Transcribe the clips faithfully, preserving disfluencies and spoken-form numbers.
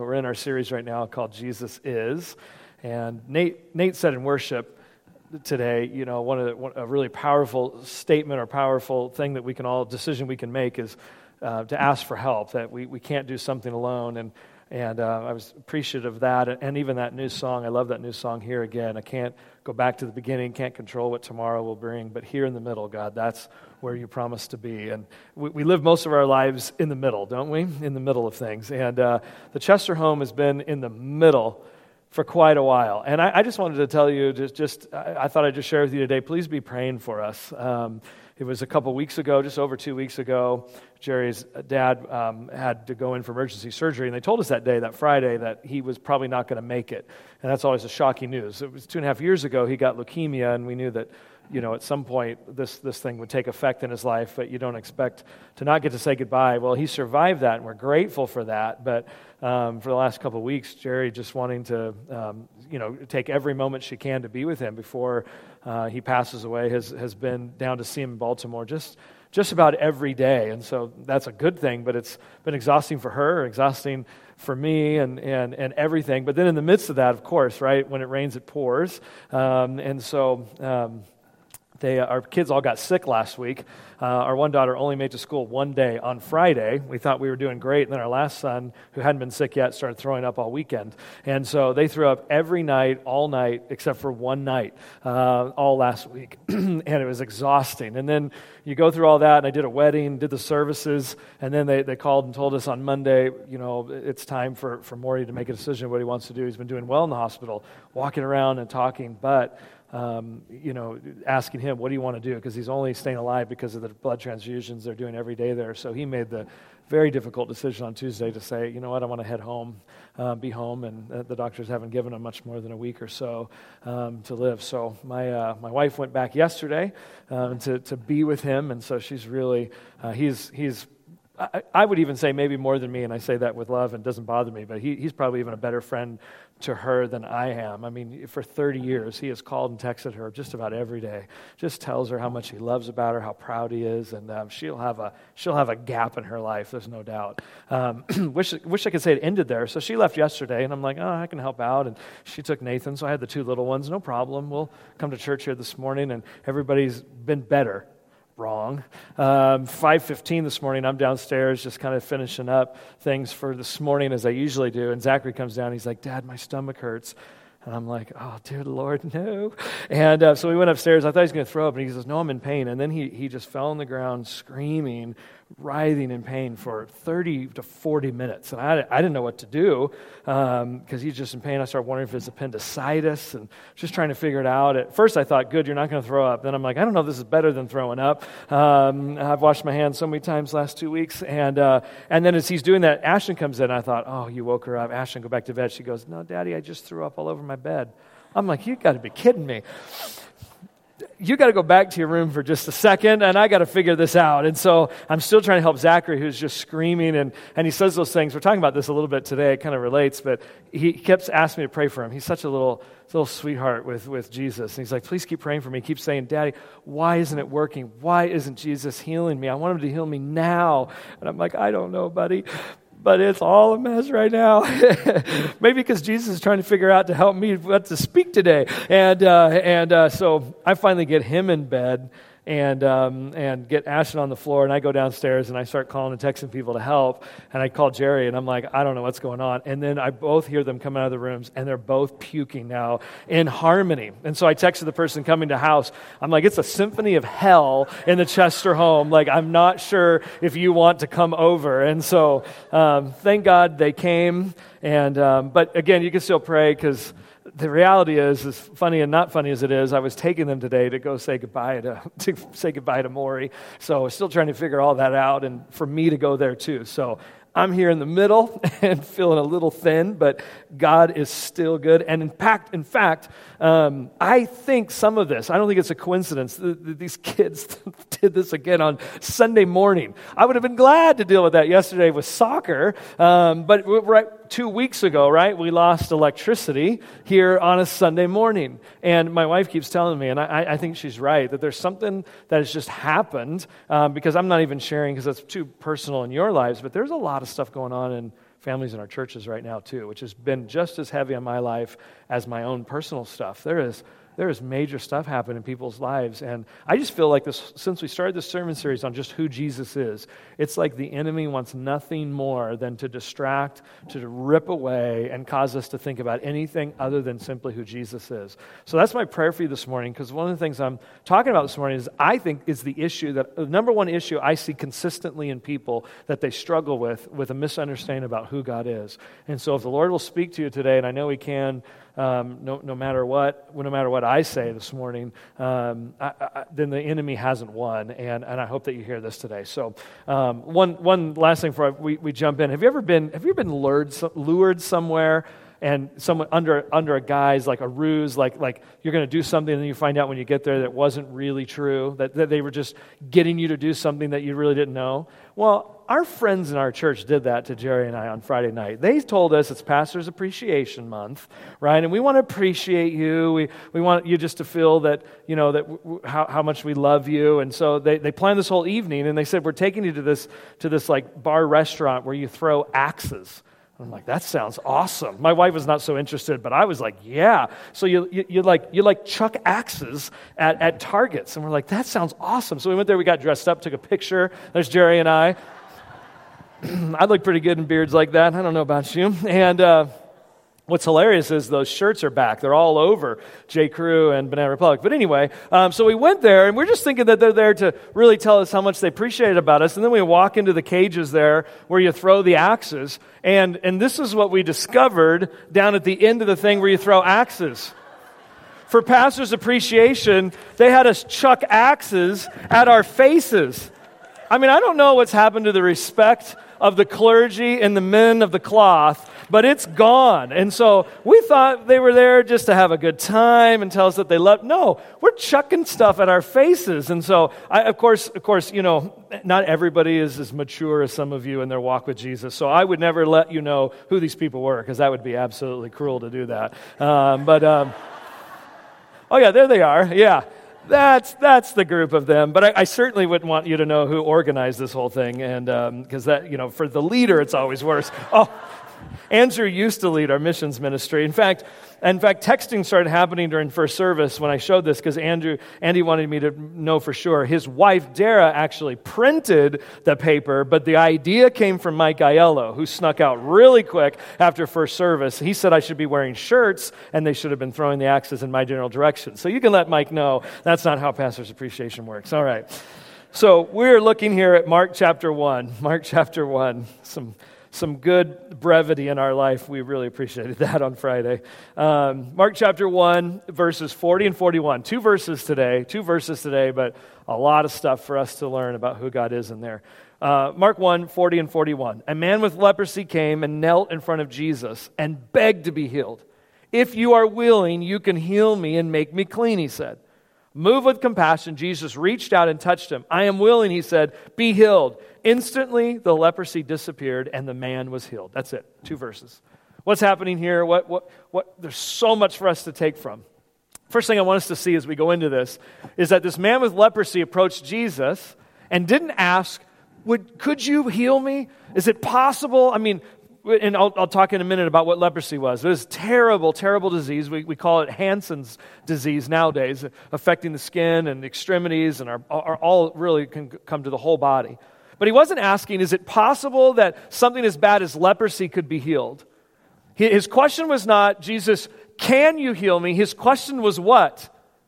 We're in our series right now called Jesus Is, and Nate Nate said in worship today, you know, one of the, one, a really powerful statement or powerful thing that we can all, decision we can make is uh, to ask for help, that we, we can't do something alone, and and uh, I was appreciative of that, and even that new song. I love that new song, Here Again. I can't go back to the beginning, can't control what tomorrow will bring, but here in the middle, God, that's where you promise to be. And we, we live most of our lives in the middle, don't we? In the middle of things. And uh, the Chester home has been in the middle for quite a while. And I, I just wanted to tell you, just, just I, I thought I'd just share with you today, please be praying for us. Um, it was a couple weeks ago, just over two weeks ago, Jerry's dad um, had to go in for emergency surgery, and they told us that day, that Friday, that he was probably not going to make it. And that's always a shocking news. It was two and a half years ago, he got leukemia, and we knew that, you know, at some point this, this thing would take effect in his life, but you don't expect to not get to say goodbye. Well, he survived that, and we're grateful for that, but um, for the last couple of weeks, Jerry just wanting to, um, you know, take every moment she can to be with him before uh, he passes away, has, has been down to see him in Baltimore just just about every day, and so that's a good thing, but it's been exhausting for her, exhausting for me, and and and everything. But then in the midst of that, of course, right, when it rains, it pours, um, and so um, they, our kids all got sick last week. Uh, our one daughter only made it to school one day on Friday. We thought we were doing great, and then our last son, who hadn't been sick yet, started throwing up all weekend. And so they threw up every night, all night, except for one night, uh, all last week. And it was exhausting. And then you go through all that, and I did a wedding, did the services, and then they, they called and told us on Monday, you know, it's time for, for Morty to make a decision of what he wants to do. He's been doing well in the hospital, walking around and talking, but Um, you know, asking him, what do you want to do? Because he's only staying alive because of the blood transfusions they're doing every day there. So he made the very difficult decision on Tuesday to say, you know what, I want to head home, uh, be home, and uh, the doctors haven't given him much more than a week or so um, to live. So my uh, my wife went back yesterday um, to to be with him, and so she's really, uh, he's he's. I, I would even say maybe more than me, and I say that with love and it doesn't bother me, but he, he's probably even a better friend to her than I am. I mean, for thirty years, he has called and texted her just about every day, just tells her how much he loves about her, how proud he is, and um, she'll have a she'll have a gap in her life, there's no doubt. Um, wish, wish I could say it ended there. So she left yesterday, and I'm like, oh, I can help out, and she took Nathan, so I had the two little ones, no problem. We'll come to church here this morning, and everybody's been better. Wrong. Um, five fifteen this morning, I'm downstairs just kind of finishing up things for this morning as I usually do, and Zachary comes down, he's like, Dad, my stomach hurts. And I'm like, oh, dear Lord, no. And uh, so we went upstairs. I thought he was going to throw up, and he says, no, I'm in pain. And then he he just fell on the ground screaming, writhing in pain for thirty to forty minutes. And I, I didn't know what to do because um, he's just in pain. I started wondering if it's appendicitis and just trying to figure it out. At first I thought, good, you're not going to throw up. Then I'm like, I don't know if this is better than throwing up. Um, I've washed my hands so many times last two weeks. And uh, and then as he's doing that, Ashton comes in. I thought, oh, you woke her up. Ashton, go back to bed. She goes, no, Daddy, I just threw up all over my bed. I'm like, you got to be kidding me. You got to go back to your room for just a second, and I got to figure this out. And so I'm still trying to help Zachary, who's just screaming, and, and he says those things. We're talking about this a little bit today. It kind of relates, but he kept asking me to pray for him. He's such a little little sweetheart with, with Jesus. And he's like, please keep praying for me. He keeps saying, Daddy, why isn't it working? Why isn't Jesus healing me? I want him to heal me now. And I'm like, I don't know, buddy. But it's all a mess right now. Maybe because Jesus is trying to figure out to help me what to speak today. And uh, and uh, so I finally get him in bed and um, and get Ashton on the floor, and I go downstairs and I start calling and texting people to help. And I call Jerry, and I'm like, I don't know what's going on. And then I both hear them come out of the rooms, and they're both puking now in harmony. And so I texted the person coming to house. I'm like, it's a symphony of hell in the Chester home. Like, I'm not sure if you want to come over. And so um, thank God they came. And um, but again, you can still pray because the reality is, as funny and not funny as it is, I was taking them today to go say goodbye to, to say goodbye to Maury. So I was still trying to figure all that out, and for me to go there too. So I'm here in the middle and feeling a little thin, but God is still good. And in fact, in fact, um, I think some of this, I don't think it's a coincidence that these kids did this again on Sunday morning. I would have been glad to deal with that yesterday with soccer, um, but right two weeks ago, right, we lost electricity here on a Sunday morning. And my wife keeps telling me, and I, I think she's right, that there's something that has just happened, um, because I'm not even sharing because it's too personal in your lives, but there's a lot of stuff going on in families in our churches right now too, which has been just as heavy on my life as my own personal stuff. There is There is major stuff happening in people's lives, and I just feel like this, since we started this sermon series on just who Jesus is, it's like the enemy wants nothing more than to distract, to rip away, and cause us to think about anything other than simply who Jesus is. So that's my prayer for you this morning, because one of the things I'm talking about this morning is I think is the issue, that the number one issue I see consistently in people that they struggle with, with a misunderstanding about who God is. And so if the Lord will speak to you today, and I know He can, Um, no, no matter what, no matter what I say this morning, um, I, I, then the enemy hasn't won, and, and I hope that you hear this today. So, um, one one last thing before we, we jump in: Have you ever been Have you ever been lured lured somewhere, and someone under under a guise, like a ruse, like like you're going to do something, and then you find out when you get there that it wasn't really true, that, that they were just getting you to do something that you really didn't know? Well, our friends in our church did that to Jerry and I on Friday night. They told us it's Pastor's Appreciation Month, right? And we want to appreciate you. We we want you just to feel that, you know, that w- how, how much we love you. And so they, they planned this whole evening, and they said, we're taking you to this to this like bar restaurant where you throw axes. I'm like, that sounds awesome. My wife was not so interested, but I was like, yeah. So you you, you like you like chuck axes at, at targets, and we're like, that sounds awesome. So we went there, we got dressed up, took a picture. There's Jerry and I. I look pretty good in beards like that. I don't know about you. And uh, what's hilarious is those shirts are back. They're all over J. Crew and Banana Republic. But anyway, um, so we went there, and we're just thinking that they're there to really tell us how much they appreciate about us. And then we walk into the cages there where you throw the axes. And, and this is what we discovered down at the end of the thing where you throw axes. For Pastor's Appreciation, they had us chuck axes at our faces. I mean, I don't know what's happened to the respect of the clergy and the men of the cloth, but it's gone. And so we thought they were there just to have a good time and tell us that they love. No, we're chucking stuff at our faces. And so, I, of course, of course, you know, not everybody is as mature as some of you in their walk with Jesus. So I would never let you know who these people were, because that would be absolutely cruel to do that. Um, but, um, oh yeah, there they are. Yeah. That's that's the group of them, but I, I certainly wouldn't want you to know who organized this whole thing, and because um, that, you know, for the leader, it's always worse. Oh, Andrew used to lead our missions ministry. In fact, in fact, texting started happening during first service when I showed this, because Andrew Andy wanted me to know for sure. His wife Dara actually printed the paper, but the idea came from Mike Aiello, who snuck out really quick after first service. He said I should be wearing shirts, and they should have been throwing the axes in my general direction. So you can let Mike know that's not how Pastor's Appreciation works. All right. So we're looking here at Mark chapter one. Mark chapter one. Some Some good brevity in our life. We really appreciated that on Friday. Um, Mark chapter one, verses forty and forty-one. Two verses today, two verses today, but a lot of stuff for us to learn about who God is in there. Uh, Mark one, forty and forty-one. A man with leprosy came and knelt in front of Jesus and begged to be healed. If you are willing, you can heal me and make me clean, he said. Moved with compassion, Jesus reached out and touched him. I am willing, he said, be healed. Instantly, the leprosy disappeared and the man was healed. That's it, two verses. What's happening here? What, what, what? There's so much for us to take from. First thing I want us to see as we go into this is that this man with leprosy approached Jesus and didn't ask, Would, could you heal me? Is it possible? I mean, and I'll, I'll talk in a minute about what leprosy was. It was a terrible, terrible disease. We, we call it Hansen's disease nowadays, affecting the skin and the extremities, and our, our, all really can come to the whole body. But he wasn't asking, is it possible that something as bad as leprosy could be healed? His question was not, Jesus, can you heal me? His question was what?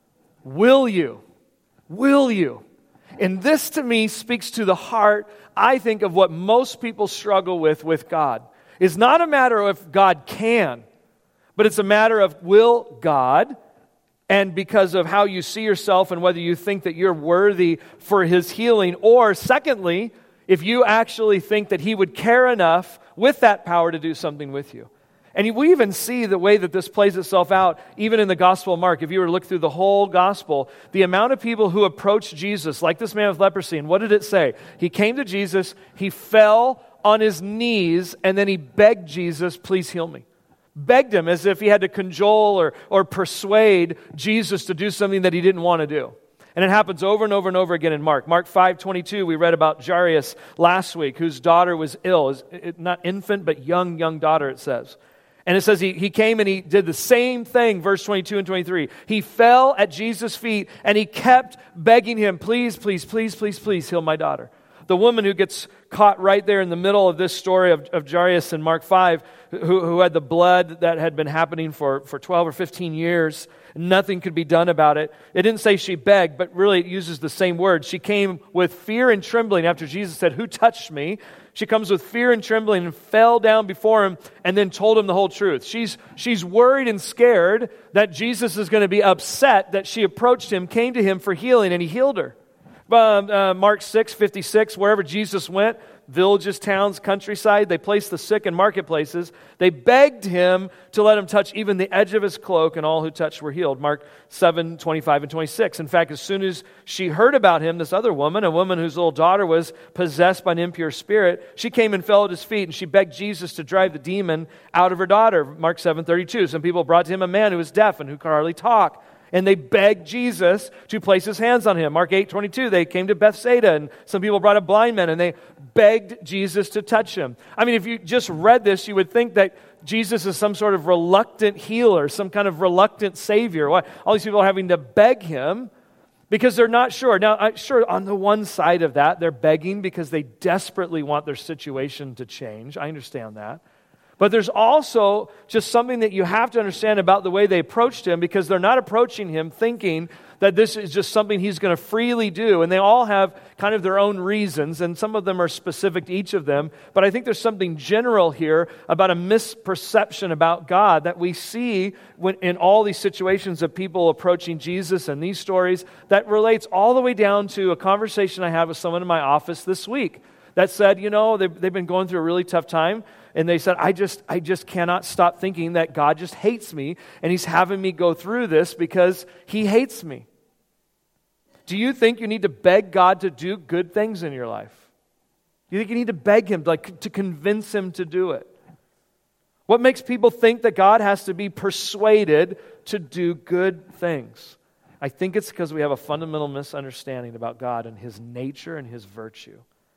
Will you? Will you? And this to me speaks to the heart, I think, of what most people struggle with with God. It's not a matter of if God can, but it's a matter of will God, and because of how you see yourself and whether you think that you're worthy for His healing, or secondly, if you actually think that He would care enough with that power to do something with you. And we even see the way that this plays itself out, even in the Gospel of Mark. If you were to look through the whole Gospel, the amount of people who approached Jesus, like this man with leprosy, and what did it say? He came to Jesus, he fell on his knees, and then he begged Jesus, please heal me. Begged him as if he had to cajole or, or persuade Jesus to do something that he didn't want to do. And it happens over and over and over again in Mark. Mark five twenty-two, we read about Jairus last week, whose daughter was ill. Is not infant, but young, young daughter, it says. And it says he, he came and he did the same thing, verse twenty-two and twenty-three. He fell at Jesus' feet and he kept begging him, please, please, please, please, please heal my daughter. The woman who gets caught right there in the middle of this story of, of Jairus in Mark five, who, who had the blood that had been happening for, for twelve or fifteen years, nothing could be done about it. It didn't say she begged, but really it uses the same word. She came with fear and trembling after Jesus said, who touched me? She comes with fear and trembling and fell down before him and then told him the whole truth. She's, she's worried and scared that Jesus is going to be upset that she approached him, came to him for healing, and he healed her. Um, uh, Mark six fifty-six, wherever Jesus went, villages, towns, countryside, they placed the sick in marketplaces. They begged him to let him touch even the edge of his cloak, and all who touched were healed. Mark seven twenty-five and twenty-six. In fact, as soon as she heard about him, this other woman, a woman whose little daughter was possessed by an impure spirit, she came and fell at his feet, and she begged Jesus to drive the demon out of her daughter. Mark seven thirty-two. Some people brought to him a man who was deaf and who could hardly talk. And they begged Jesus to place his hands on him. Mark eight twenty-two, they came to Bethsaida, and some people brought a blind man, and they begged Jesus to touch him. I mean, if you just read this, you would think that Jesus is some sort of reluctant healer, some kind of reluctant savior. Why? All these people are having to beg him because they're not sure. Now, I, sure, on the one side of that, they're begging because they desperately want their situation to change. I understand that. But there's also just something that you have to understand about the way they approached him, because they're not approaching him thinking that this is just something he's going to freely do. And they all have kind of their own reasons, and some of them are specific to each of them. But I think there's something general here about a misperception about God that we see when, in all these situations of people approaching Jesus and these stories, that relates all the way down to a conversation I had with someone in my office this week that said, you know, they've, they've been going through a really tough time. And they said, I just I just cannot stop thinking that God just hates me, and he's having me go through this because he hates me. Do you think you need to beg God to do good things in your life? Do you think you need to beg him, like, to convince him to do it? What makes people think that God has to be persuaded to do good things? I think it's because we have a fundamental misunderstanding about God and his nature and his virtue.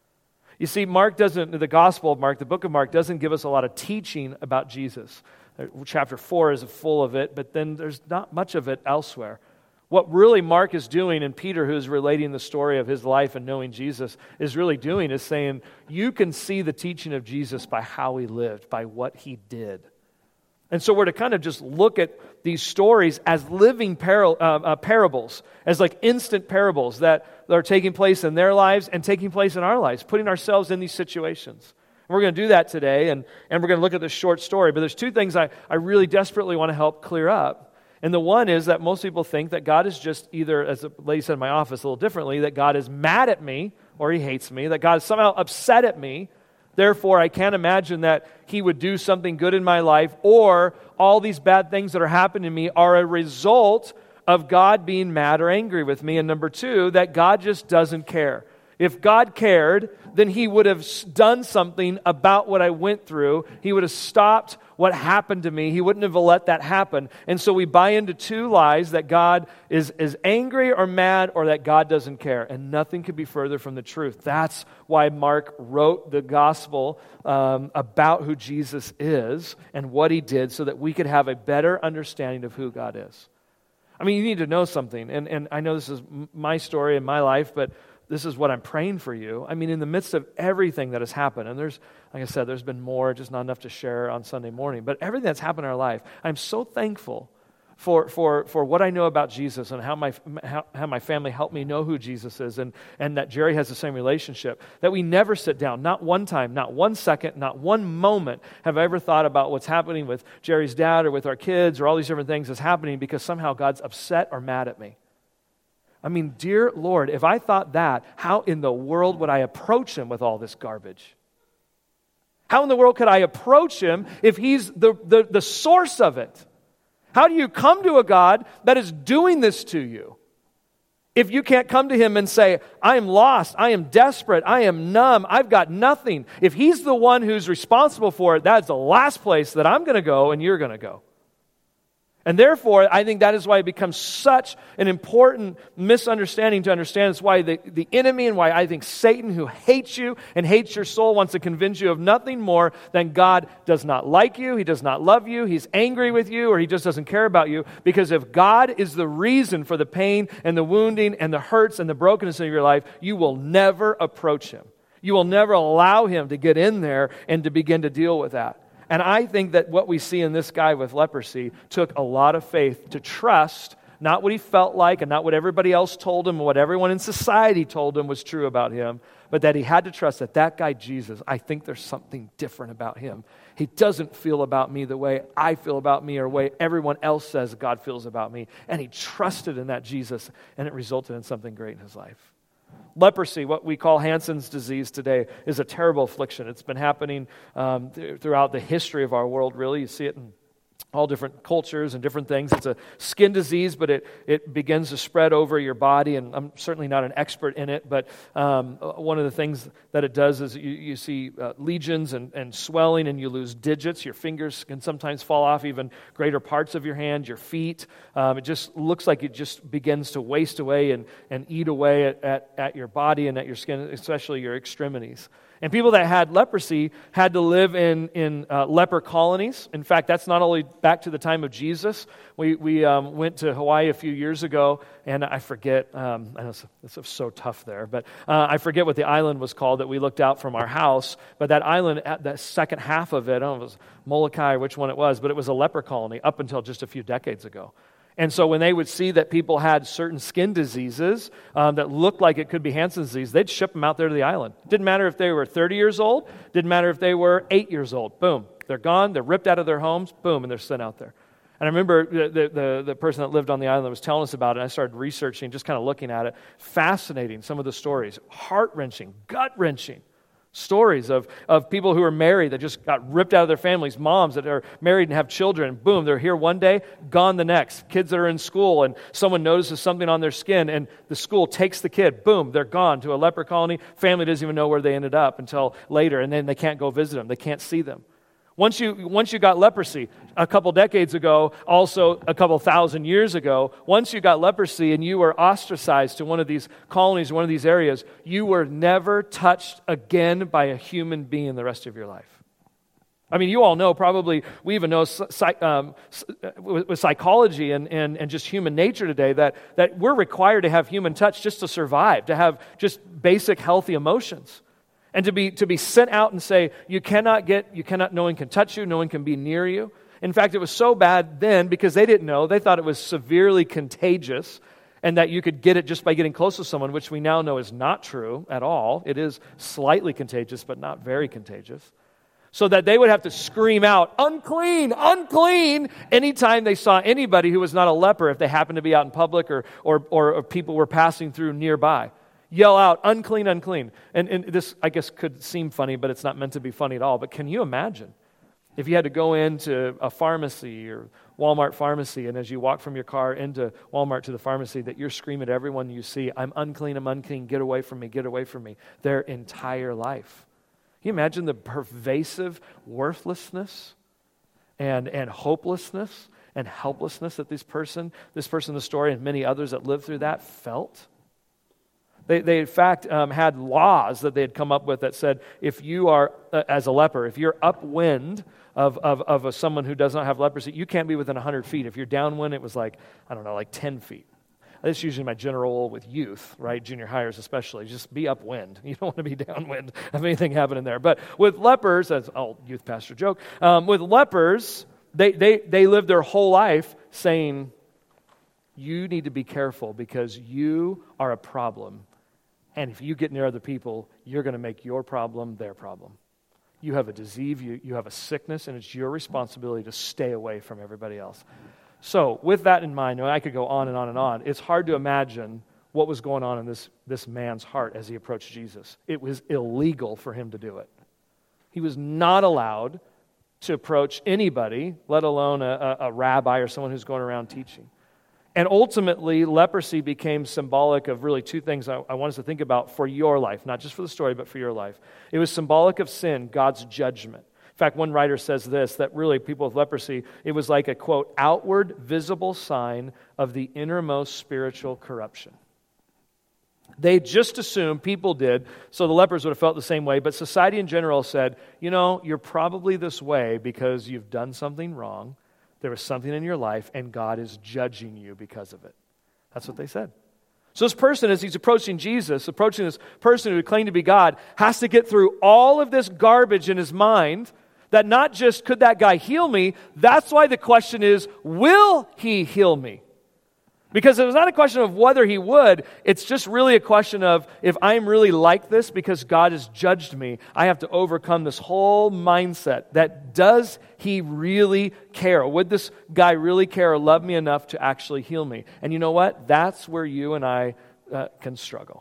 You see, Mark doesn't, the Gospel of Mark, the book of Mark, doesn't give us a lot of teaching about Jesus. Chapter four is full of it, but then there's not much of it elsewhere. What really Mark is doing, and Peter, who's relating the story of his life and knowing Jesus, is really doing is saying, you can see the teaching of Jesus by how he lived, by what he did. And so we're to kind of just look at these stories as living par- uh, uh, parables, as like instant parables that are taking place in their lives and taking place in our lives, putting ourselves in these situations. And we're going to do that today, and, and we're going to look at this short story. But there's two things I, I really desperately want to help clear up. And the one is that most people think that God is just either, as the lady said in my office a little differently, that God is mad at me or he hates me, that God is somehow upset at me. Therefore, I can't imagine that he would do something good in my life, or all these bad things that are happening to me are a result of God being mad or angry with me. And number two, that God just doesn't care. If God cared, then he would have done something about what I went through. He would have stopped what happened to me. He wouldn't have let that happen. And so we buy into two lies, that God is, is angry or mad, or that God doesn't care. And nothing could be further from the truth. That's why Mark wrote the gospel um, about who Jesus is and what he did, so that we could have a better understanding of who God is. I mean, you need to know something. And, and I know this is my story and my life, but this is what I'm praying for you. I mean, in the midst of everything that has happened, and there's, like I said, there's been more, just not enough to share on Sunday morning, but everything that's happened in our life, I'm so thankful for for for what I know about Jesus, and how my how, how my family helped me know who Jesus is, and, and that Jerry has the same relationship, that we never sit down, not one time, not one second, not one moment have I ever thought about what's happening with Jerry's dad or with our kids or all these different things that's happening because somehow God's upset or mad at me. I mean, dear Lord, if I thought that, how in the world would I approach him with all this garbage? How in the world could I approach him if he's the, the, the source of it? How do you come to a God that is doing this to you if you can't come to him and say, I am lost, I am desperate, I am numb, I've got nothing? If he's the one who's responsible for it, that's the last place that I'm going to go and you're going to go. And therefore, I think that is why it becomes such an important misunderstanding to understand. It's why the, the enemy and why I think Satan, who hates you and hates your soul, wants to convince you of nothing more than God does not like you, He does not love you, He's angry with you, or He just doesn't care about you. Because if God is the reason for the pain and the wounding and the hurts and the brokenness of your life, you will never approach Him. You will never allow Him to get in there and to begin to deal with that. And I think that what we see in this guy with leprosy took a lot of faith to trust not what he felt like and not what everybody else told him, what everyone in society told him was true about him, but that he had to trust that that guy Jesus, I think there's something different about him. He doesn't feel about me the way I feel about me or the way everyone else says God feels about me. And he trusted in that Jesus, and it resulted in something great in his life. Leprosy, what we call Hansen's disease today, is a terrible affliction. It's been happening um, th- throughout the history of our world, really. You see it in all different cultures and different things. It's a skin disease, but it, it begins to spread over your body, and I'm certainly not an expert in it, but um, one of the things that it does is you, you see uh, lesions and, and swelling, and you lose digits. Your fingers can sometimes fall off, even greater parts of your hand, your feet. Um, it just looks like it just begins to waste away and, and eat away at, at, at your body and at your skin, especially your extremities. And people that had leprosy had to live in, in uh, leper colonies. In fact, that's not only back to the time of Jesus. We we um, went to Hawaii a few years ago, and I forget, um, I know it's, it's so tough there, but uh, I forget what the island was called that we looked out from our house. But that island, at that second half of it, I don't know if it was Molokai or which one it was, but it was a leper colony up until just a few decades ago. And so when they would see that people had certain skin diseases um, that looked like it could be Hansen's disease, they'd ship them out there to the island. Didn't matter if they were thirty years old. Didn't matter if they were eight years old. Boom. They're gone. They're ripped out of their homes. Boom. And they're sent out there. And I remember the, the, the person that lived on the island was telling us about it. And I started researching, just kind of looking at it. Fascinating, some of the stories. Heart-wrenching, gut-wrenching. Stories of, of people who are married that just got ripped out of their families, moms that are married and have children. Boom, they're here one day, gone the next. Kids that are in school and someone notices something on their skin and the school takes the kid. Boom, they're gone to a leper colony. Family doesn't even know where they ended up until later, and then they can't go visit them. They can't see them. Once you once you got leprosy, a couple decades ago, also a couple thousand years ago, once you got leprosy and you were ostracized to one of these colonies, one of these areas, you were never touched again by a human being the rest of your life. I mean, you all know, probably, we even know psych, um, with psychology and, and, and just human nature today that, that we're required to have human touch just to survive, to have just basic healthy emotions. And to be to be sent out and say, you cannot get, you cannot, no one can touch you, no one can be near you. In fact, it was so bad then because they didn't know, they thought it was severely contagious and that you could get it just by getting close to someone, which we now know is not true at all. It is slightly contagious, but not very contagious. So that they would have to scream out, unclean, unclean, anytime they saw anybody who was not a leper, if they happened to be out in public or or, or, or people were passing through nearby. Yell out, unclean, unclean. And, and this, I guess, could seem funny, but it's not meant to be funny at all. But can you imagine if you had to go into a pharmacy or Walmart pharmacy, and as you walk from your car into Walmart to the pharmacy, that you're screaming at everyone you see, I'm unclean, I'm unclean, get away from me, get away from me, their entire life. Can you imagine the pervasive worthlessness and, and hopelessness and helplessness that this person, this person in the story and many others that lived through that felt? They, they in fact, um, had laws that they had come up with that said, if you are, uh, as a leper, if you're upwind of, of, of a, someone who does not have leprosy, you can't be within one hundred feet. If you're downwind, it was like, I don't know, like ten feet. That's usually my general rule with youth, right? Junior hires especially. Just be upwind. You don't want to be downwind of anything happening there. But with lepers, that's all youth pastor joke, um, with lepers, they, they, they lived their whole life saying, you need to be careful because you are a problem. And if you get near other people, you're going to make your problem their problem. You have a disease, you, you have a sickness, and it's your responsibility to stay away from everybody else. So with that in mind, and I could go on and on and on, it's hard to imagine what was going on in this, this man's heart as he approached Jesus. It was illegal for him to do it. He was not allowed to approach anybody, let alone a, a, a rabbi or someone who's going around teaching. And ultimately, leprosy became symbolic of really two things I, I want us to think about for your life, not just for the story, but for your life. It was symbolic of sin, God's judgment. In fact, one writer says this, that really people with leprosy, it was like a, quote, outward visible sign of the innermost spiritual corruption. They just assumed, people did, so the lepers would have felt the same way, but society in general said, you know, you're probably this way because you've done something wrong, there was something in your life, and God is judging you because of it. That's what they said. So this person, as he's approaching Jesus, approaching this person who claimed to be God, has to get through all of this garbage in his mind, that not just could that guy heal me, that's why the question is, will he heal me? Because it was not a question of whether he would, it's just really a question of if I'm really like this because God has judged me, I have to overcome this whole mindset that does he really care? Would this guy really care or love me enough to actually heal me? And you know what? That's where you and I uh, can struggle.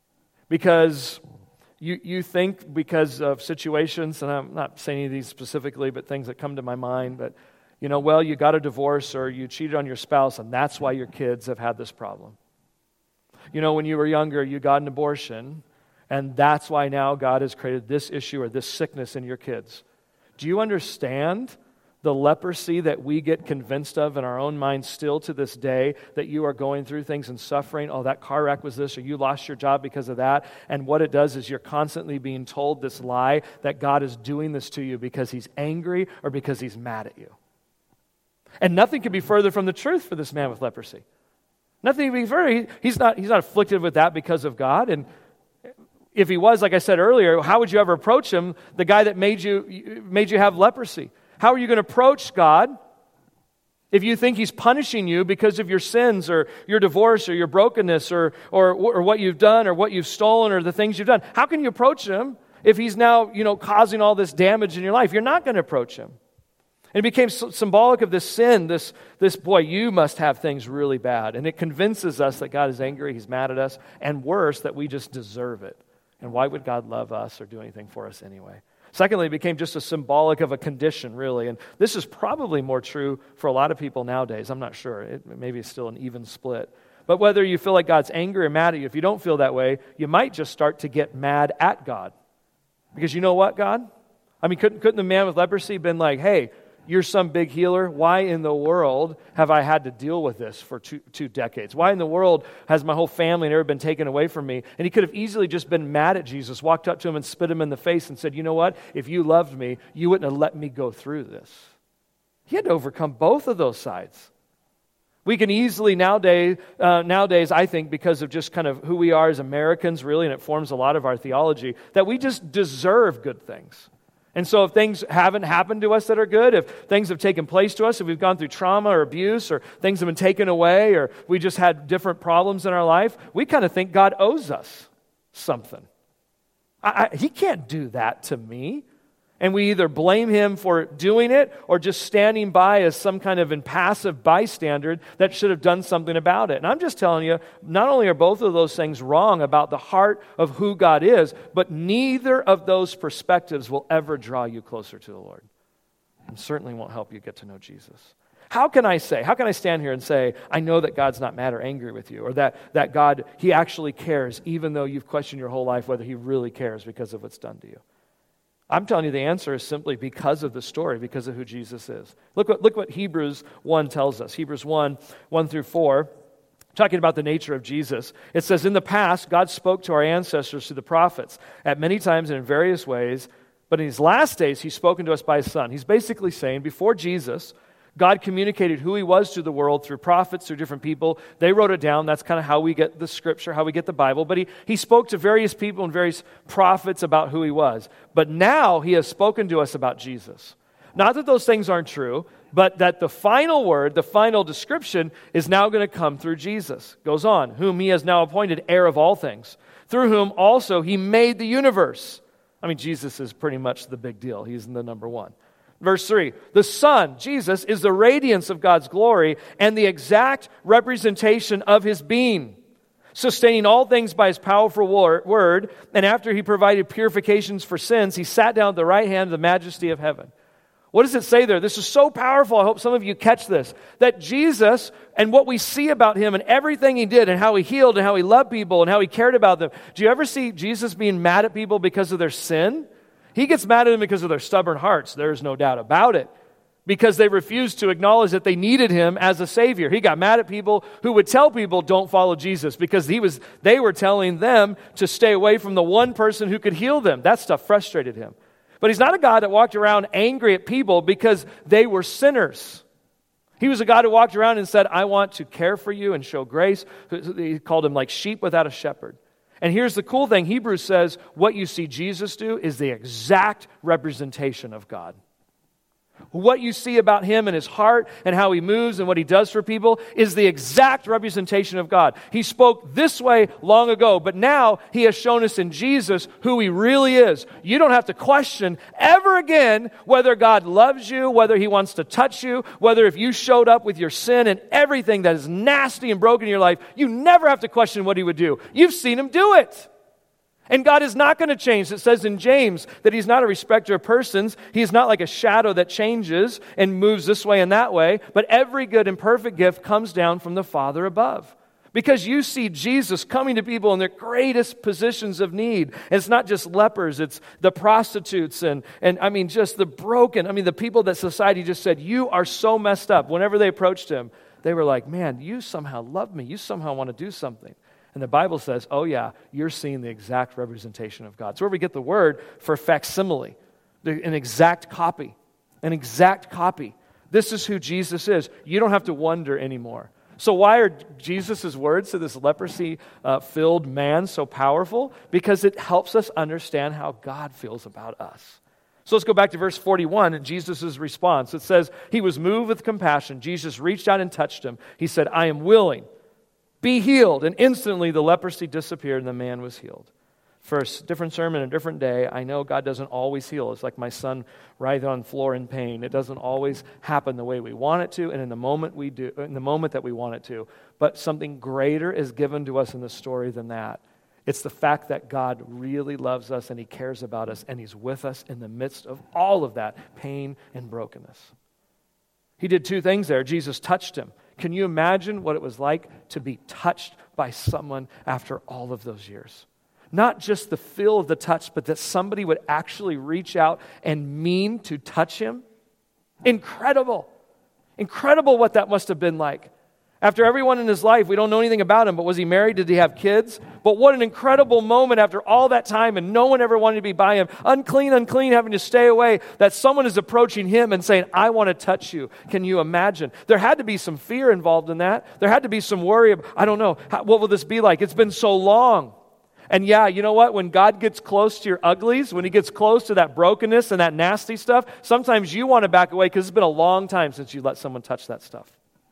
Because you, you think because of situations, and I'm not saying any of these specifically, but things that come to my mind, but you know, well, you got a divorce or you cheated on your spouse, and that's why your kids have had this problem. You know, when you were younger, you got an abortion, and that's why now God has created this issue or this sickness in your kids. Do you understand the leprosy that we get convinced of in our own minds still to this day, that you are going through things and suffering? Oh, that car wreck was this, or you lost your job because of that. And what it does is you're constantly being told this lie that God is doing this to you because he's angry or because he's mad at you. And nothing could be further from the truth for this man with leprosy. Nothing could be further. He's not, he's not afflicted with that because of God. And if he was, like I said earlier, how would you ever approach him, the guy that made you, made you have leprosy? How are you going to approach God if you think he's punishing you because of your sins or your divorce or your brokenness or, or, or what you've done or what you've stolen or the things you've done? How can you approach him if he's now, you know, causing all this damage in your life? You're not going to approach him. And it became symbolic of this sin, this, this, boy, you must have things really bad. And it convinces us that God is angry, he's mad at us, and worse, that we just deserve it. And why would God love us or do anything for us anyway? Secondly, it became just a symbolic of a condition, really. And this is probably more true for a lot of people nowadays. I'm not sure. It, maybe it's still an even split. But whether you feel like God's angry or mad at you, if you don't feel that way, you might just start to get mad at God. Because you know what, God? I mean, couldn't, couldn't the man with leprosy been like, hey, you're some big healer. Why in the world have I had to deal with this for two, two decades? Why in the world has my whole family never been taken away from me? And he could have easily just been mad at Jesus, walked up to him and spit him in the face and said, you know what? If you loved me, you wouldn't have let me go through this. He had to overcome both of those sides. We can easily nowadays, uh, nowadays, I think, because of just kind of who we are as Americans, really, and it forms a lot of our theology, that we just deserve good things. And so if things haven't happened to us that are good, if things have taken place to us, if we've gone through trauma or abuse, or things have been taken away, or we just had different problems in our life, we kind of think God owes us something. I, I, he can't do that to me. And we either blame him for doing it or just standing by as some kind of impassive bystander that should have done something about it. And I'm just telling you, not only are both of those things wrong about the heart of who God is, but neither of those perspectives will ever draw you closer to the Lord. And certainly won't help you get to know Jesus. How can I say, how can I stand here and say, I know that God's not mad or angry with you, or that, that God, he actually cares, even though you've questioned your whole life whether he really cares because of what's done to you? I'm telling you the answer is simply because of the story, because of who Jesus is. Look what, look what Hebrews one tells us. Hebrews one, one through four, talking about the nature of Jesus. It says, in the past, God spoke to our ancestors through the prophets at many times and in various ways, but in these last days, he's spoken to us by his Son. He's basically saying, before Jesus, God communicated who he was to the world through prophets, through different people. They wrote it down. That's kind of how we get the scripture, how we get the Bible. But he, he spoke to various people and various prophets about who he was. But now he has spoken to us about Jesus. Not that those things aren't true, but that the final word, the final description is now going to come through Jesus. Goes on, whom he has now appointed heir of all things, through whom also he made the universe. I mean, Jesus is pretty much the big deal. He's the number one. Verse three, the Son, Jesus, is the radiance of God's glory and the exact representation of his being, sustaining all things by his powerful word, and after he provided purifications for sins, he sat down at the right hand of the majesty of heaven. What does it say there? This is so powerful. I hope some of you catch this. That Jesus and what we see about him and everything he did and how he healed and how he loved people and how he cared about them. Do you ever see Jesus being mad at people because of their sin? He gets mad at them because of their stubborn hearts. There's no doubt about it. Because they refused to acknowledge that they needed him as a Savior. He got mad at people who would tell people, don't follow Jesus, because he was, they were telling them to stay away from the one person who could heal them. That stuff frustrated him. But he's not a God that walked around angry at people because they were sinners. He was a God who walked around and said, I want to care for you and show grace. He called them like sheep without a shepherd. And here's the cool thing. Hebrews says what you see Jesus do is the exact representation of God. What you see about him and his heart and how he moves and what he does for people is the exact representation of God. He spoke this way long ago, but now he has shown us in Jesus who he really is. You don't have to question ever again whether God loves you, whether he wants to touch you, whether if you showed up with your sin and everything that is nasty and broken in your life, you never have to question what he would do. You've seen him do it. And God is not going to change. It says in James that he's not a respecter of persons. He's not like a shadow that changes and moves this way and that way. But every good and perfect gift comes down from the Father above. Because you see Jesus coming to people in their greatest positions of need. And it's not just lepers, it's the prostitutes and, and I mean just the broken. I mean the people that society just said, you are so messed up. Whenever they approached him, they were like, man, you somehow love me. You somehow want to do something. And the Bible says, oh yeah, you're seeing the exact representation of God. It's where we get the word for facsimile, an exact copy, an exact copy. This is who Jesus is. You don't have to wonder anymore. So why are Jesus' words to this leprosy-filled man so powerful? Because it helps us understand how God feels about us. So let's go back to verse forty-one and Jesus' response. It says, he was moved with compassion. Jesus reached out and touched him. He said, I am willing. Be healed. And instantly the leprosy disappeared and the man was healed. First, different sermon, a different day. I know God doesn't always heal. It's like my son writhing on the floor in pain. It doesn't always happen the way we want it to, and in the moment we do, in the moment that we want it to. But something greater is given to us in the story than that. It's the fact that God really loves us and he cares about us and he's with us in the midst of all of that pain and brokenness. He did two things there. Jesus touched him. Can you imagine what it was like to be touched by someone after all of those years? Not just the feel of the touch, but that somebody would actually reach out and mean to touch him. Incredible. Incredible what that must have been like. After everyone in his life, we don't know anything about him, but was he married? Did he have kids? But what an incredible moment after all that time and no one ever wanted to be by him. Unclean, unclean, having to stay away, that someone is approaching him and saying, I want to touch you. Can you imagine? There had to be some fear involved in that. There had to be some worry of, I don't know, how, what will this be like? It's been so long. And yeah, you know what? When God gets close to your uglies, when he gets close to that brokenness and that nasty stuff, sometimes you want to back away because it's been a long time since you let someone touch that stuff.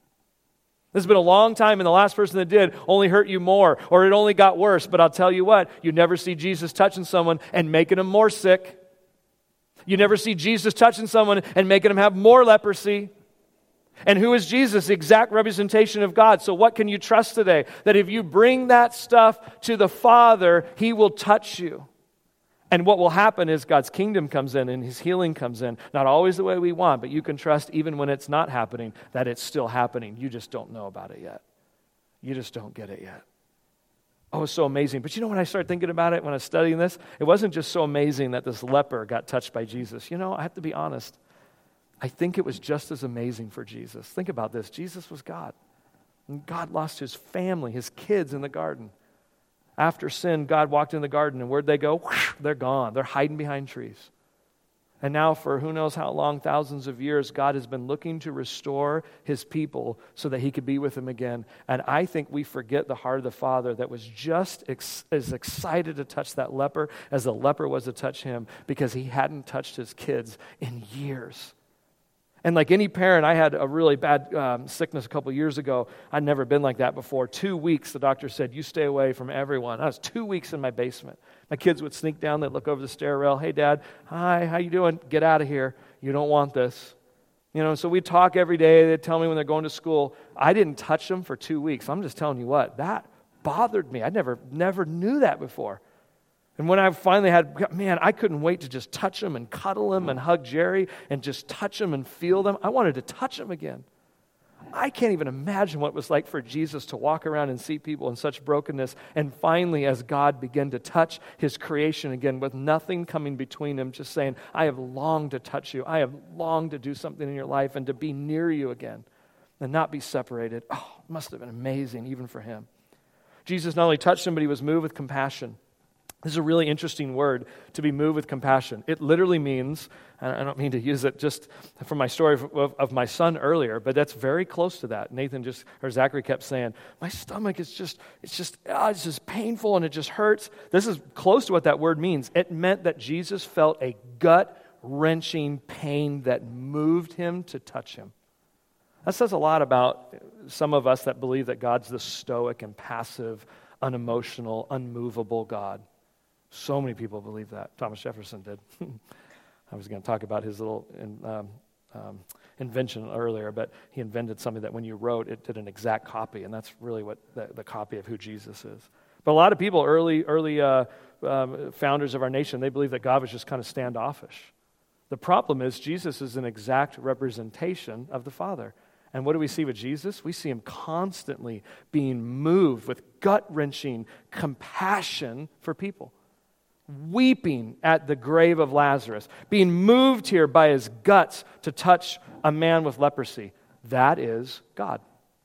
It's been a long time, and the last person that did only hurt you more, or it only got worse. But I'll tell you what, you never see Jesus touching someone and making them more sick. You never see Jesus touching someone and making them have more leprosy. And who is Jesus? The exact representation of God. So what can you trust today? That if you bring that stuff to the Father, he will touch you. And what will happen is God's kingdom comes in and his healing comes in. Not always the way we want, but you can trust even when it's not happening, that it's still happening. You just don't know about it yet. You just don't get it yet. Oh, it's so amazing. But you know when I started thinking about it, when I was studying this, it wasn't just so amazing that this leper got touched by Jesus. You know, I have to be honest. I think it was just as amazing for Jesus. Think about this. Jesus was God. And God lost his family, his kids in the garden. After sin, God walked in the garden, and where'd they go? They're gone. They're hiding behind trees. And now for who knows how long, thousands of years, God has been looking to restore his people so that he could be with them again. And I think we forget the heart of the Father that was just ex- as excited to touch that leper as the leper was to touch him because he hadn't touched his kids in years. And like any parent, I had a really bad um, sickness a couple years ago. I'd never been like that before. Two weeks, the doctor said, you stay away from everyone. I was two weeks in my basement. My kids would sneak down, they'd look over the stair rail. Hey, Dad, hi, how you doing? Get out of here. You don't want this. You know, so we'd talk every day. They'd tell me when they're going to school. I didn't touch them for two weeks. I'm just telling you what, that bothered me. I never, never knew that before. And when I finally had, man, I couldn't wait to just touch him and cuddle him and hug Jerry and just touch him and feel them. I wanted to touch him again. I can't even imagine what it was like for Jesus to walk around and see people in such brokenness. And finally, as God began to touch his creation again with nothing coming between him, just saying, I have longed to touch you. I have longed to do something in your life and to be near you again and not be separated. Oh, it must have been amazing even for him. Jesus not only touched him, but he was moved with compassion. This is a really interesting word, to be moved with compassion. It literally means, and I don't mean to use it just from my story of, of my son earlier, but that's very close to that. Nathan just, or Zachary kept saying, my stomach is just, it's just, ah, it's just painful and it just hurts. This is close to what that word means. It meant that Jesus felt a gut-wrenching pain that moved him to touch him. That says a lot about some of us that believe that God's the stoic and passive, unemotional, unmovable God. So many people believe that. Thomas Jefferson did. I was going to talk about his little um, um, invention earlier, but he invented something that when you wrote, it did an exact copy, and that's really what the, the copy of who Jesus is. But a lot of people, early early uh, um, founders of our nation, they believe that God was just kind of standoffish. The problem is Jesus is an exact representation of the Father. And what do we see with Jesus? We see him constantly being moved with gut-wrenching compassion for people. Weeping at the grave of Lazarus, being moved here by his guts to touch a man with leprosy. That is God.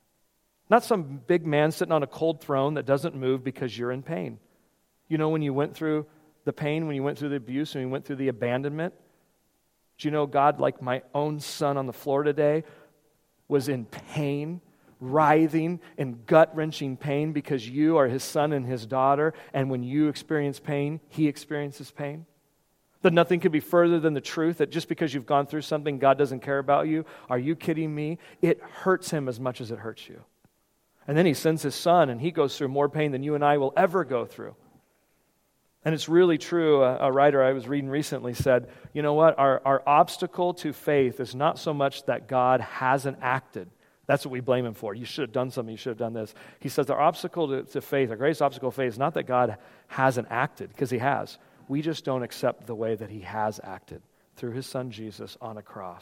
Not some big man sitting on a cold throne that doesn't move because you're in pain. You know, when you went through the pain, when you went through the abuse, when you went through the abandonment, do you know God, like my own son on the floor today, was in pain, writhing in gut-wrenching pain because you are his son and his daughter, and when you experience pain, he experiences pain? That nothing could be further than the truth that just because you've gone through something, God doesn't care about you. Are you kidding me? It hurts him as much as it hurts you. And then he sends his son, and he goes through more pain than you and I will ever go through. And it's really true. A, a writer I was reading recently said, you know what? Our, our obstacle to faith is not so much that God hasn't acted. That's what we blame him for. You should have done something. You should have done this. He says our obstacle to, to faith, our greatest obstacle to faith is not that God hasn't acted, because he has. We just don't accept the way that he has acted through his son Jesus on a cross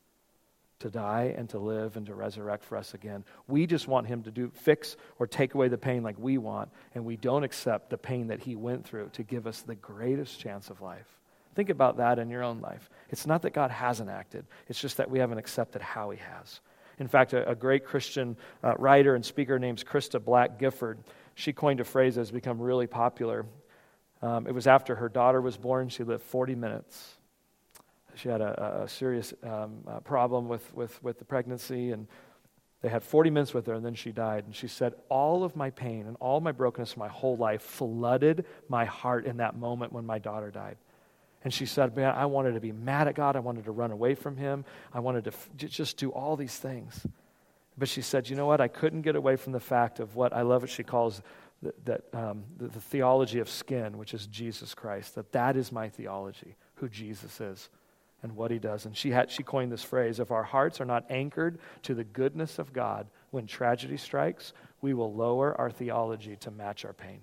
to die and to live and to resurrect for us again. We just want him to do fix or take away the pain like we want, and we don't accept the pain that he went through to give us the greatest chance of life. Think about that in your own life. It's not that God hasn't acted. It's just that we haven't accepted how he has. In fact, a, a great Christian uh, writer and speaker named Krista Black Gifford, she coined a phrase that has become really popular. Um, it was after her daughter was born. She lived forty minutes. She had a, a serious um, uh, problem with, with, with the pregnancy, and they had forty minutes with her, and then she died. And she said, all of my pain and all my brokenness my whole life flooded my heart in that moment when my daughter died. And she said, man, I wanted to be mad at God. I wanted to run away from him. I wanted to f- just do all these things. But she said, you know what? I couldn't get away from the fact of what I love what she calls the, that um, the, the theology of skin, which is Jesus Christ, that that is my theology, who Jesus is and what he does. And she had she coined this phrase, if our hearts are not anchored to the goodness of God, when tragedy strikes, we will lower our theology to match our pain.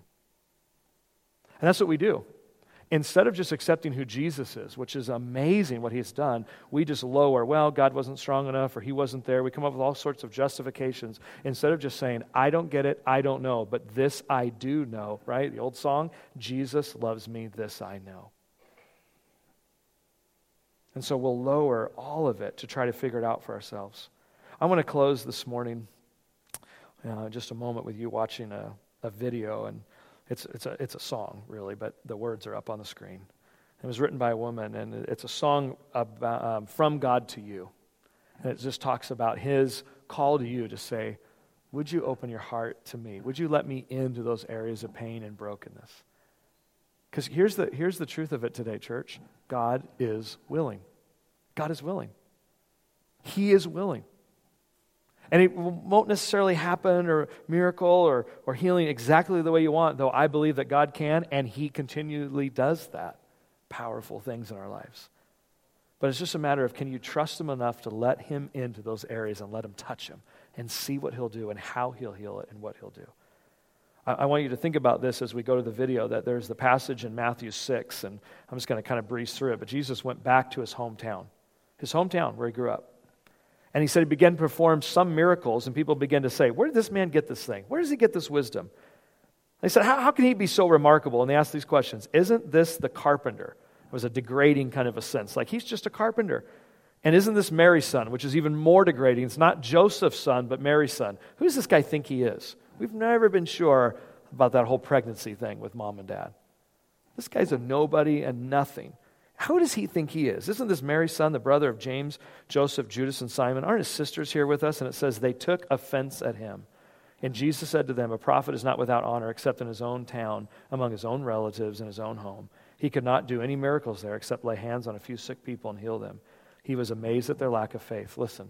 And that's what we do. Instead of just accepting who Jesus is, which is amazing what he's done, we just lower, well, God wasn't strong enough or he wasn't there. We come up with all sorts of justifications instead of just saying, I don't get it, I don't know, but this I do know, right? The old song, Jesus loves me, this I know. And so we'll lower all of it to try to figure it out for ourselves. I want to close this morning, uh, just a moment with you watching a, a video, and It's it's a it's a song, really, but the words are up on the screen. It was written by a woman, and it's a song about, um, from God to you. And it just talks about his call to you to say, would you open your heart to me? Would you let me into those areas of pain and brokenness? Because here's the here's the truth of it today, church. God is willing. God is willing. He is willing. And it won't necessarily happen or miracle or, or healing exactly the way you want, though I believe that God can, and he continually does that. Powerful things in our lives. But it's just a matter of, can you trust him enough to let him into those areas and let him touch him and see what he'll do and how he'll heal it and what he'll do. I, I want you to think about this as we go to the video, that there's the passage in Matthew six, and I'm just going to kind of breeze through it, but Jesus went back to his hometown, his hometown where he grew up. And he said he began to perform some miracles, and people began to say, where did this man get this thing? Where does he get this wisdom? They said, how, how can he be so remarkable? And they asked these questions. Isn't this the carpenter? It was a degrading kind of a sense. Like, he's just a carpenter. And isn't this Mary's son, which is even more degrading? It's not Joseph's son, but Mary's son. Who does this guy think he is? We've never been sure about that whole pregnancy thing with mom and dad. This guy's a nobody and nothing. Who does he think he is? Isn't this Mary's son, the brother of James, Joseph, Judas, and Simon? Aren't his sisters here with us? And it says they took offense at him. And Jesus said to them, a prophet is not without honor except in his own town, among his own relatives, in his own home. He could not do any miracles there except lay hands on a few sick people and heal them. He was amazed at their lack of faith. Listen,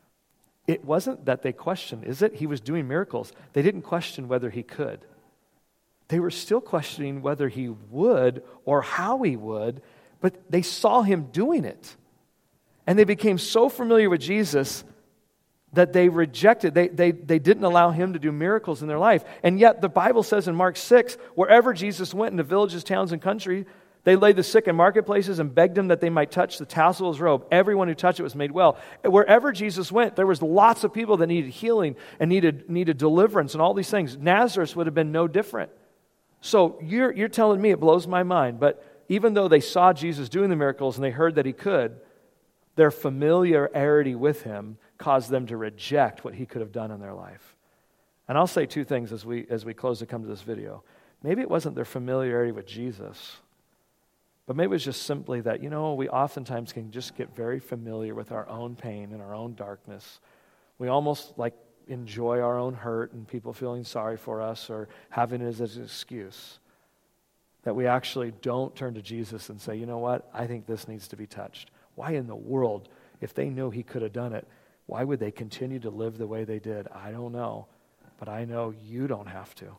it wasn't that they questioned, is it? He was doing miracles. They didn't question whether he could. They were still questioning whether he would or how he would, but they saw him doing it. And they became so familiar with Jesus that they rejected, they, they, they didn't allow him to do miracles in their life. And yet the Bible says in Mark six, wherever Jesus went into villages, towns, and country, they laid the sick in marketplaces and begged him that they might touch the tassel of his robe. Everyone who touched it was made well. Wherever Jesus went, there was lots of people that needed healing and needed, needed deliverance and all these things. Nazareth would have been no different. So you're, you're telling me, it blows my mind, but even though they saw Jesus doing the miracles and they heard that he could, their familiarity with him caused them to reject what he could have done in their life. And I'll say two things as we as we close to come to this video. Maybe it wasn't their familiarity with Jesus, but maybe it was just simply that, you know, we oftentimes can just get very familiar with our own pain and our own darkness. We almost like enjoy our own hurt and people feeling sorry for us or having it as an excuse. That we actually don't turn to Jesus and say, you know what, I think this needs to be touched. Why in the world, if they knew he could have done it, why would they continue to live the way they did? I don't know, but I know you don't have to.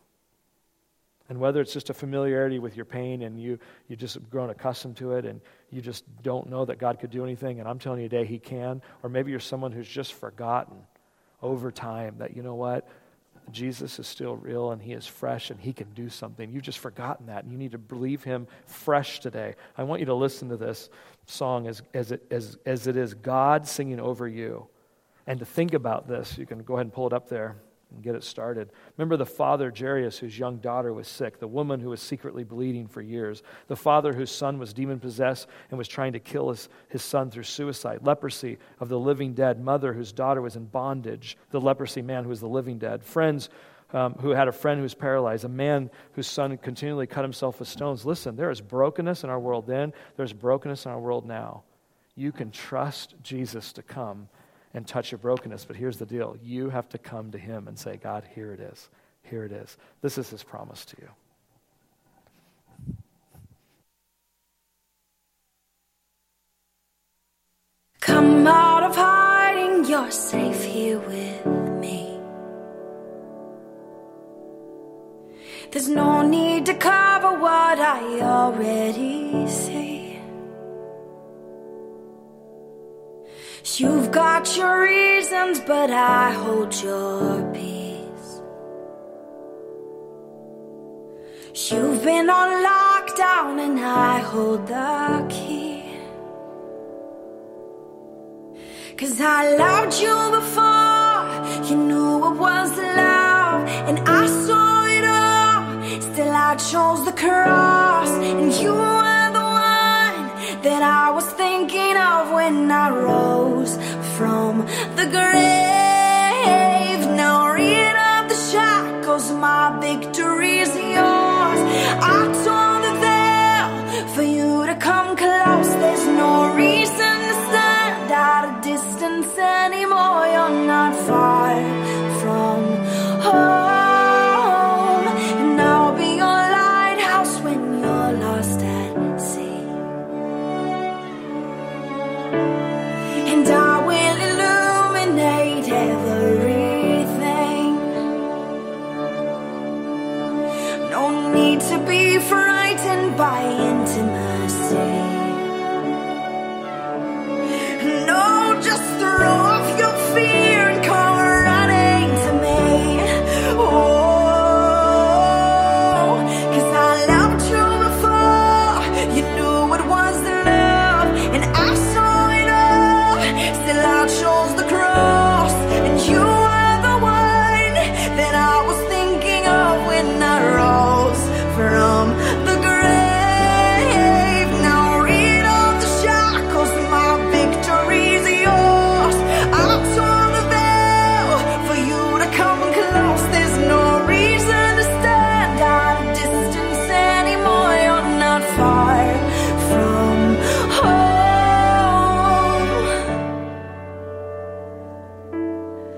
And whether it's just a familiarity with your pain and you you just grown accustomed to it and you just don't know that God could do anything, and I'm telling you today he can, or maybe you're someone who's just forgotten over time that, you know what, Jesus is still real and he is fresh and he can do something. You've just forgotten that and you need to believe him fresh today. I want you to listen to this song as, as, it, as, as it is God singing over you. And to think about this, you can go ahead and pull it up there and get it started. Remember the father, Jairus, whose young daughter was sick, the woman who was secretly bleeding for years, the father whose son was demon-possessed and was trying to kill his, his son through suicide, leprosy of the living dead, mother whose daughter was in bondage, the leprosy man who was the living dead, friends um, who had a friend who was paralyzed, a man whose son continually cut himself with stones. Listen, there is brokenness in our world then, there's brokenness in our world now. You can trust Jesus to come and touch your brokenness. But here's the deal. You have to come to him and say, God, here it is. Here it is. This is his promise to you. Come out of hiding, you're safe here with me. There's no need to cover what I already see. You've got your reasons, but I hold your peace. You've been on lockdown and I hold the key. 'Cause I loved you before you knew it was love, and I saw it all. Still I chose the cross, and you were the one that I was thinking of when I rose from the grave. Now rid of the shackles, my victory's yours. I tore the veil for you to come close. There's no reason to stand at a distance anymore. You're not far from home, and I'll be your lighthouse when you're lost at sea. And I will illuminate everything. No need to be frightened by intimacy. No, just throw off your fear and come running to me. Oh, 'cause I loved you before you knew it was love, and I saw it all. Still I chose the cross.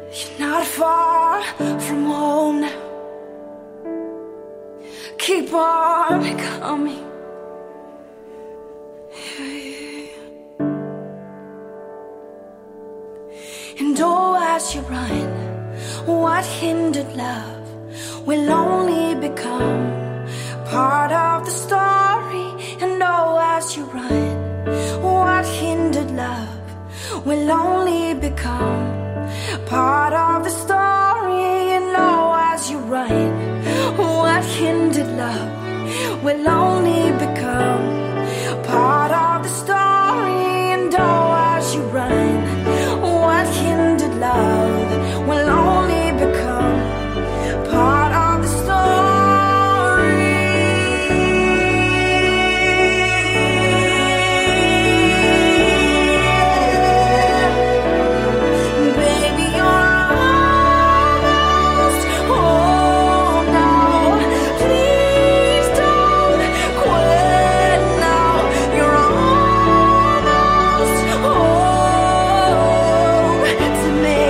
You're not far from home now. Keep on coming. And oh, as you run, what hindered love will only become part of the story. And oh, as you run, what hindered love will only become part of the story. And oh, as you run, what hindered love will only become part of the story. And oh, as you run, what hindered love will only become part of the story. Baby, you're almost home now. Please don't quit now. You're almost home to me.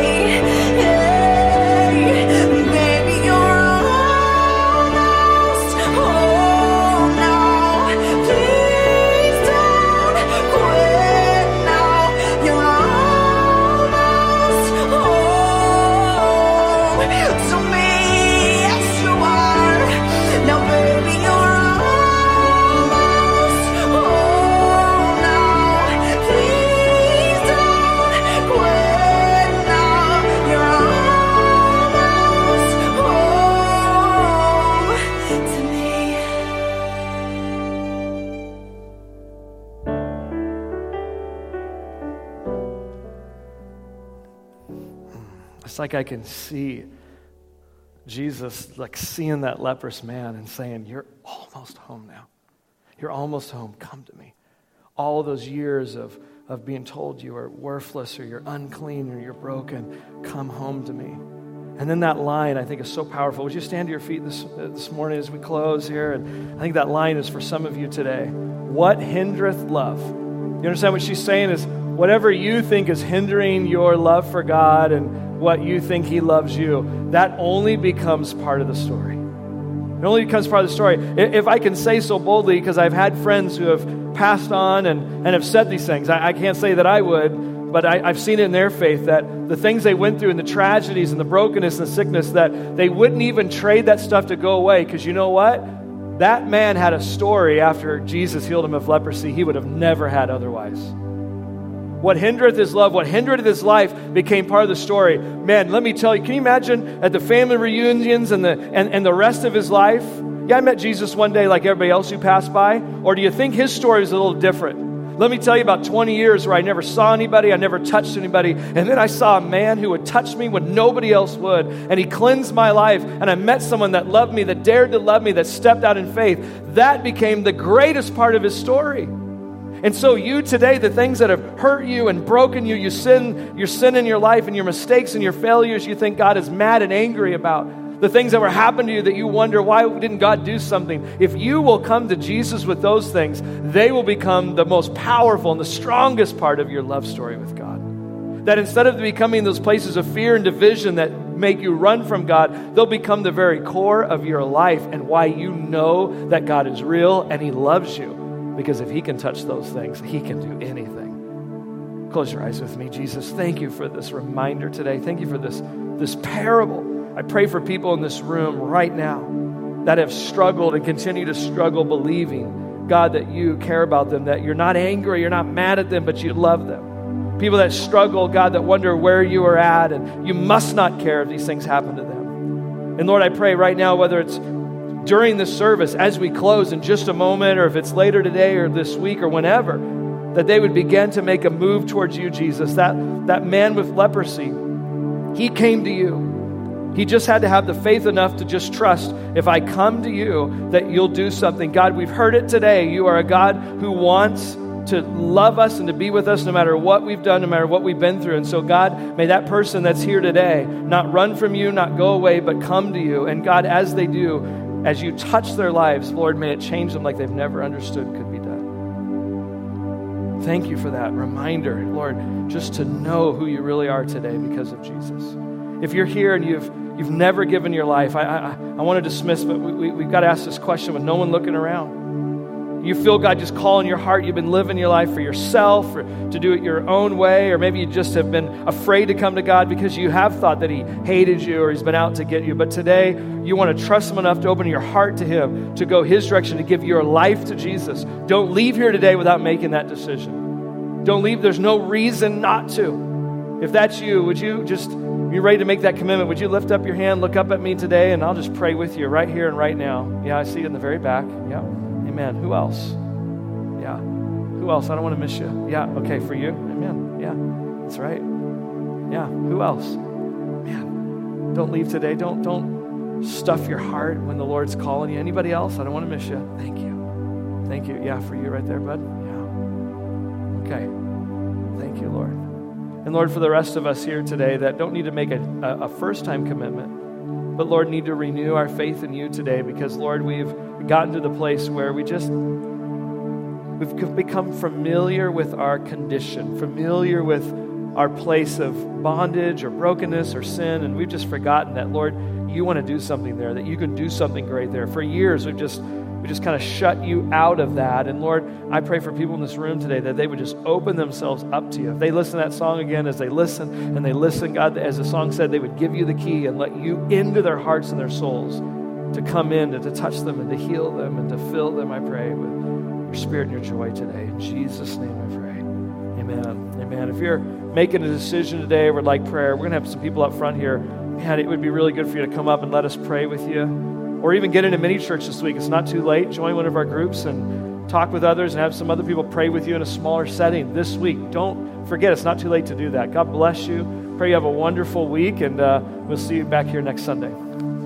Hey, baby, you're almost home now. Please don't quit now. You're almost home to me. Yes, you are. Now, baby, you're almost home now. Please don't quit now. You're almost home to me. It's like I can see Jesus like seeing that leprous man and saying, you're almost home now. You're almost home. Come to me. All those years of, of being told you are worthless or you're unclean or you're broken, come home to me. And then that line I think is so powerful. Would you stand to your feet this, uh, this morning as we close here? And I think that line is for some of you today. What hindereth love? You understand what she's saying is whatever you think is hindering your love for God and what you think he loves you, that only becomes part of the story. It only becomes part of the story. If I can say so boldly, because I've had friends who have passed on and, and have said these things. I, I can't say that I would, but I, I've seen it in their faith that the things they went through and the tragedies and the brokenness and the sickness, that they wouldn't even trade that stuff to go away. Because you know what? That man had a story after Jesus healed him of leprosy he would have never had otherwise. What hindereth his love, what hindered his life became part of the story. Man, let me tell you, can you imagine at the family reunions and the and, and the rest of his life? Yeah, I met Jesus one day like everybody else who passed by. Or do you think his story was a little different? Let me tell you about twenty years where I never saw anybody, I never touched anybody, and then I saw a man who would touch me when nobody else would, and he cleansed my life, and I met someone that loved me, that dared to love me, that stepped out in faith. That became the greatest part of his story. And so you today, the things that have hurt you and broken you, you sin, your sin in your life and your mistakes and your failures, you think God is mad and angry about. The things that were happening to you that you wonder, why didn't God do something? If you will come to Jesus with those things, they will become the most powerful and the strongest part of your love story with God. That instead of becoming those places of fear and division that make you run from God, they'll become the very core of your life and why you know that God is real and he loves you. Because if he can touch those things, he can do anything. Close your eyes with me. Jesus, thank you for this reminder today. Thank you for this, this parable. I pray for people in this room right now that have struggled and continue to struggle believing, God, that you care about them, that you're not angry, you're not mad at them, but you love them. People that struggle, God, that wonder where you are at, and you must not care if these things happen to them. And Lord, I pray right now, whether it's during this service, as we close in just a moment, or if it's later today or this week or whenever, that they would begin to make a move towards you, Jesus. That, that man with leprosy, he came to you. He just had to have the faith enough to just trust, if I come to you, that you'll do something. God, we've heard it today. You are a God who wants to love us and to be with us no matter what we've done, no matter what we've been through. And so, God, may that person that's here today not run from you, not go away, but come to you. And God, as they do, as you touch their lives, Lord, may it change them like they've never understood could be done. Thank you for that reminder, Lord, just to know who you really are today because of Jesus. If you're here and you've you've never given your life, I I, I want to dismiss, but we, we, we've got to ask this question with no one looking around. You feel God just calling your heart. You've been living your life for yourself, or to do it your own way, or maybe you just have been afraid to come to God because you have thought that He hated you or He's been out to get you. But today, you want to trust Him enough to open your heart to Him, to go His direction, to give your life to Jesus. Don't leave here today without making that decision. Don't leave. There's no reason not to. If that's you, would you just be ready to make that commitment? Would you lift up your hand, look up at me today, and I'll just pray with you right here and right now. Yeah, I see you in the very back. Yeah. Amen. Who else? Yeah. Who else? I don't want to miss you. Yeah. Okay. For you. Amen. Yeah. That's right. Yeah. Who else? Man, don't leave today. Don't, don't stuff your heart when the Lord's calling you. Anybody else? I don't want to miss you. Thank you. Thank you. Yeah. For you right there, bud. Yeah. Okay. Thank you, Lord. And Lord, for the rest of us here today that don't need to make a, a, a first-time commitment, but Lord, need to renew our faith in you today because, Lord, we've gotten to the place where we just, we've become familiar with our condition, familiar with our place of bondage or brokenness or sin, and we've just forgotten that, Lord, you want to do something there, that you can do something great there. For years, we've just we just kind of shut you out of that. And Lord, I pray for people in this room today that they would just open themselves up to you. If they listen to that song again, as they listen and they listen, God, as the song said, they would give you the key and let you into their hearts and their souls to come in and to touch them and to heal them and to fill them, I pray, with your spirit and your joy today. In Jesus' name I pray. Amen. Amen. If you're making a decision today or would like prayer, we're going to have some people up front here. Man, it would be really good for you to come up and let us pray with you. Or even get into mini church this week. It's not too late. Join one of our groups and talk with others and have some other people pray with you in a smaller setting this week. Don't forget, it's not too late to do that. God bless you. Pray you have a wonderful week, and uh, we'll see you back here next Sunday.